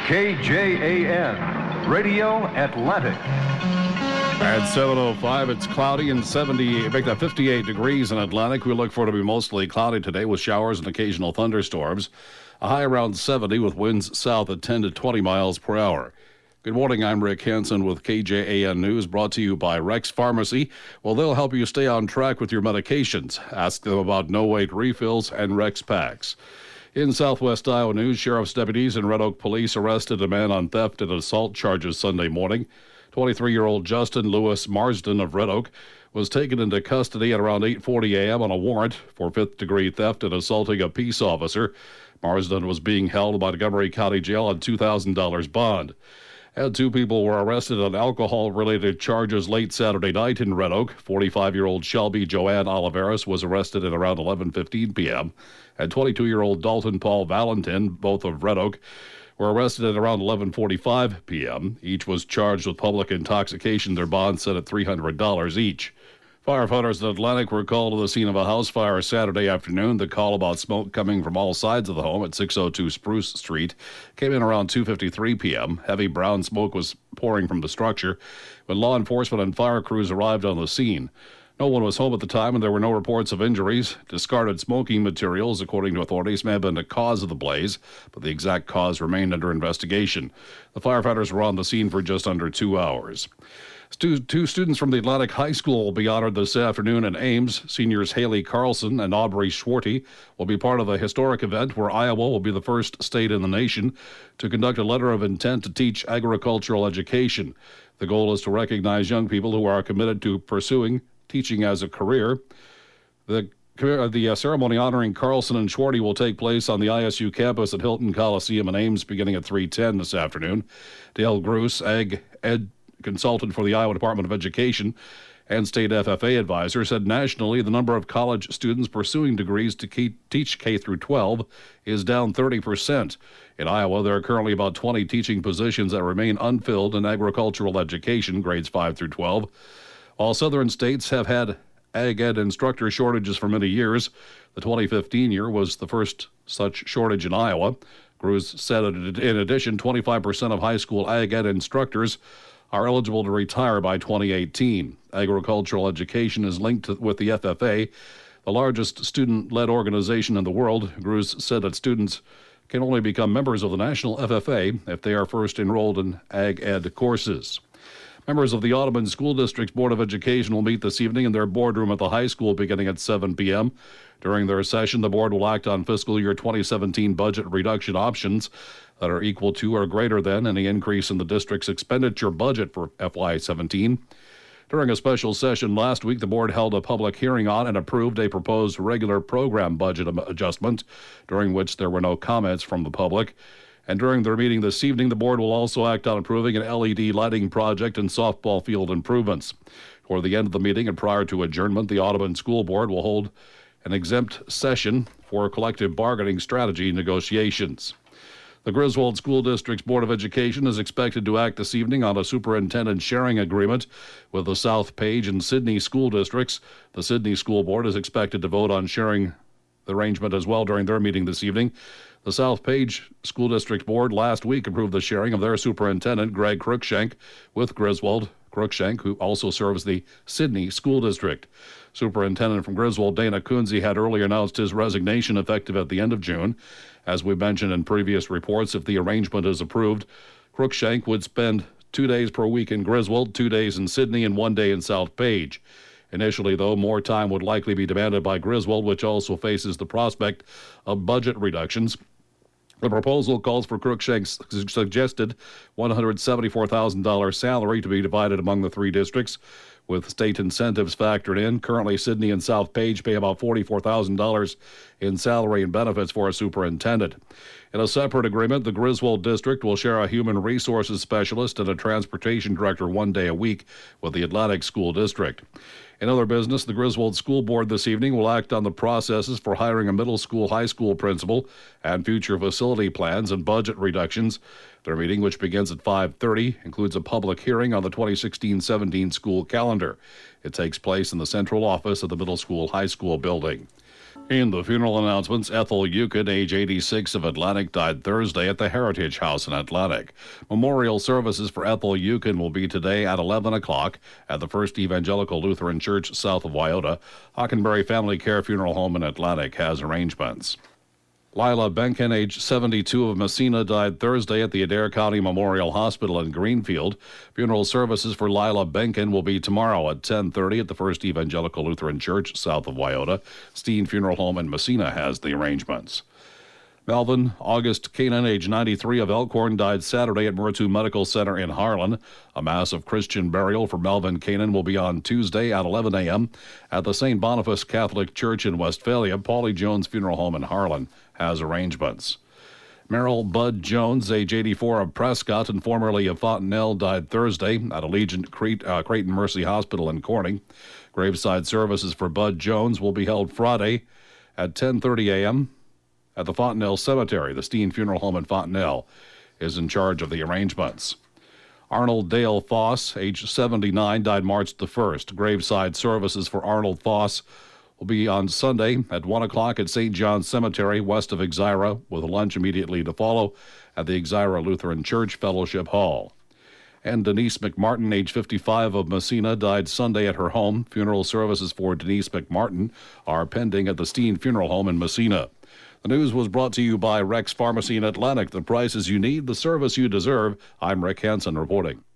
KJAN, Radio Atlantic. At 7:05, it's cloudy and 58 degrees in Atlantic. We look for it to be mostly cloudy today with showers and occasional thunderstorms. A high around 70 with winds south at 10 to 20 miles per hour. Good morning, I'm Rick Hansen with KJAN News, brought to you by Rex Pharmacy. Well, they'll help you stay on track with your medications. Ask them about no-wait refills and Rex packs. In Southwest Iowa news, sheriff's deputies and Red Oak police arrested a man on theft and assault charges Sunday morning. 23-year-old Justin Lewis Marsden of Red Oak was taken into custody at around 8:40 a.m. on a warrant for fifth-degree theft and assaulting a peace officer. Marsden was being held by Montgomery County Jail on $2,000 bond. And two people were arrested on alcohol-related charges late Saturday night in Red Oak. 45-year-old Shelby Joanne Oliveras was arrested at around 11:15 p.m. And 22-year-old Dalton Paul Valentin, both of Red Oak, were arrested at around 11:45 p.m. Each was charged with public intoxication. Their bond set at $300 each. Firefighters in Atlantic were called to the scene of a house fire Saturday afternoon. The call about smoke coming from all sides of the home at 602 Spruce Street came in around 2:53 p.m. Heavy brown smoke was pouring from the structure when law enforcement and fire crews arrived on the scene. No one was home at the time, and there were no reports of injuries. Discarded smoking materials, according to authorities, may have been the cause of the blaze, but the exact cause remained under investigation. The firefighters were on the scene for just under 2 hours. Two students from the Atlantic High School will be honored this afternoon in Ames. Seniors Haley Carlson and Aubrey Schwarty will be part of a historic event where Iowa will be the first state in the nation to conduct a letter of intent to teach agricultural education. The goal is to recognize young people who are committed to pursuing teaching as a career. The ceremony honoring Carlson and Schwarty will take place on the ISU campus at Hilton Coliseum in Ames beginning at 3:10 this afternoon. Dale Gruss, Ag Ed consultant for the Iowa Department of Education and state FFA advisor, said nationally the number of college students pursuing degrees to teach K through 12 is down 30%. In Iowa, there are currently about 20 teaching positions that remain unfilled in agricultural education, grades 5 through 12. All southern states have had ag ed instructor shortages for many years. The 2015 year was the first such shortage in Iowa. Gruss said in addition, 25% of high school ag ed instructors are eligible to retire by 2018. Agricultural education is linked with the FFA, the largest student-led organization in the world. Gruss said that students can only become members of the National FFA if they are first enrolled in ag ed courses. Members of the Audubon School District's Board of Education will meet this evening in their boardroom at the high school beginning at 7 p.m. During their session, the board will act on fiscal year 2017 budget reduction options that are equal to or greater than any increase in the district's expenditure budget for FY17. During a special session last week, the board held a public hearing on and approved a proposed regular program budget adjustment, during which there were no comments from the public. And during their meeting this evening, the board will also act on approving an LED lighting project and softball field improvements. Toward the end of the meeting and prior to adjournment, the Audubon School Board will hold an exempt session for collective bargaining strategy negotiations. The Griswold School District's Board of Education is expected to act this evening on a superintendent sharing agreement with the South Page and Sidney school districts. The Sidney School Board is expected to vote on sharing the arrangement as well during their meeting this evening. The South Page School District Board last week approved the sharing of their superintendent, Greg Cruikshank, with Griswold. Cruikshank, who also serves the Sidney School District. Superintendent from Griswold, Dana Kunze, had earlier announced his resignation effective at the end of June. As we mentioned in previous reports, if the arrangement is approved, Cruikshank would spend 2 days per week in Griswold, 2 days in Sidney, and 1 day in South Page. Initially, though, more time would likely be demanded by Griswold, which also faces the prospect of budget reductions. The proposal calls for Cruikshank's suggested $174,000 salary to be divided among the three districts, with state incentives factored in. Currently, Sidney and South Page pay about $44,000 in salary and benefits for a superintendent. In a separate agreement, the Griswold district will share a human resources specialist and a transportation director 1 day a week with the Atlantic School District. In other business, the Griswold School Board this evening will act on the processes for hiring a middle school, high school principal and future facility plans and budget reductions. Their meeting, which begins at 5:30, includes a public hearing on the 2016-17 school calendar. It takes place in the central office of the middle school, high school building. In the funeral announcements, Ethel Yukon, age 86 of Atlantic, died Thursday at the Heritage House in Atlantic. Memorial services for Ethel Yukon will be today at 11 o'clock at the First Evangelical Lutheran Church south of Wyoda. Hockenberry Family Care Funeral Home in Atlantic has arrangements. Lila Benken, age 72 of Messina, died Thursday at the Adair County Memorial Hospital in Greenfield. Funeral services for Lila Benken will be tomorrow at 10:30 at the First Evangelical Lutheran Church south of Wyoda. Steen Funeral Home in Messina has the arrangements. Melvin August Kanan, age 93 of Elkhorn, died Saturday at Murtu Medical Center in Harlan. A mass of Christian burial for Melvin Kanan will be on Tuesday at 11 a.m. at the St. Boniface Catholic Church in Westphalia. Paulie Jones Funeral Home in Harlan has arrangements. Merrill Bud Jones, age 84 of Prescott and formerly of Fontenelle, died Thursday at Allegiant Creighton Mercy Hospital in Corning. Graveside services for Bud Jones will be held Friday at 10:30 a.m. at the Fontenelle Cemetery. The Steen Funeral Home in Fontenelle is in charge of the arrangements. Arnold Dale Foss, age 79, died March the 1st. Graveside services for Arnold Foss will be on Sunday at 1 o'clock at St. John's Cemetery west of Exira, with a lunch immediately to follow at the Exira Lutheran Church Fellowship Hall. And Denise McMartin, age 55 of Messina, died Sunday at her home. Funeral services for Denise McMartin are pending at the Steen Funeral Home in Messina. The news was brought to you by Rex Pharmacy in Atlantic. The prices you need, the service you deserve. I'm Rick Hansen reporting.